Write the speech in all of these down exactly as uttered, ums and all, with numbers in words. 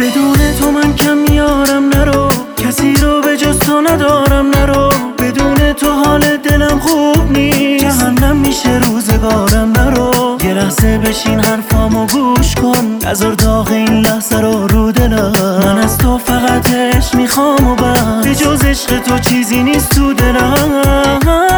بدون تو من کم میارم نرو، کسی رو به جز تو ندارم نرو. بدون تو حال دلم خوب نیست، جهنم میشه روزگارم نرو. یه لحظه بشین حرفامو گوش کن، نذار داغ این لحظه رو رو دلم. من از تو فقط عشق میخوام و بس، به جز عشق تو چیزی نیست تو دلم.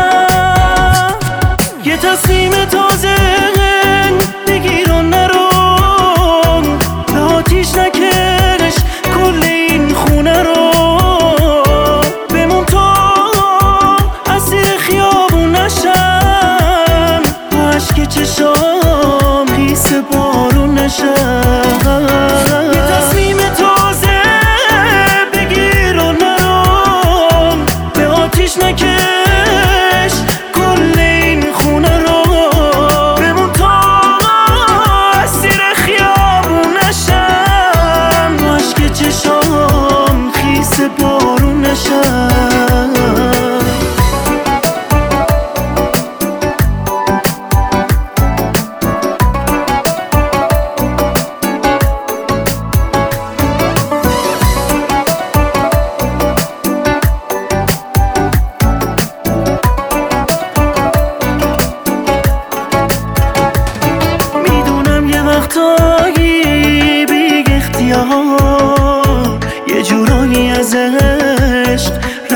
یه تصمیم تازه بگیر و نرو، به آتیش نکش کل این خونه رو. بمون تو اسیر خیابون نشم، با عشق چشام خیس بارون نشم. یه تصمیم تازه بگیر و نرو، به آتیش نکش کل این خونه رو. بمون تو اسیر خیابون نشم، با عشق چشام خیس بارون نشم. وقتایی بیگ اختیار یه جورایی از عشق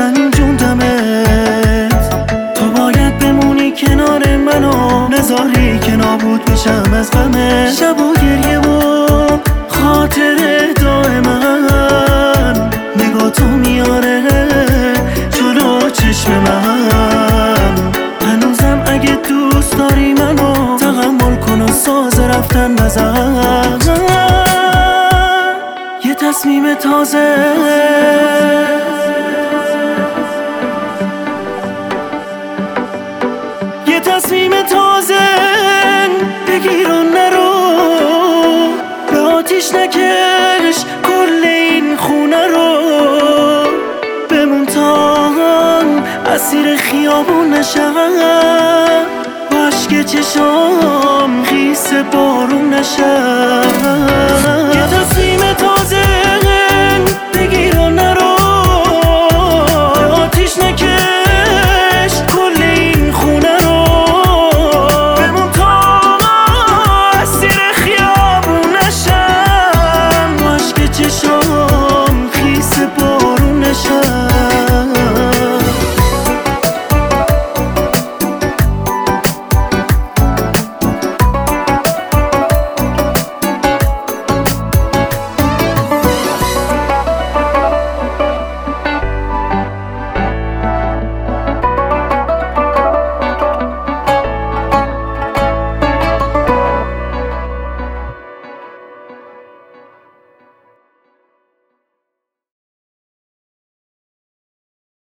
رنجوندمت. تو باید بمونی کنار منو، نذاری که نابود بشم از غمت. شب و گریه و خاطره دائما نگاه تو میاره جلو چشم من. هنوزم اگه دوست داری منو تحمل کن و ساز رفتن نزن. یه تصمیم تازه یه تصمیم تازه بگیر و نرو، به آتیش نکش کل این خونه رو. بمون تا اسیر خیابون نشم، با عشق چشام خیس بارون نشم.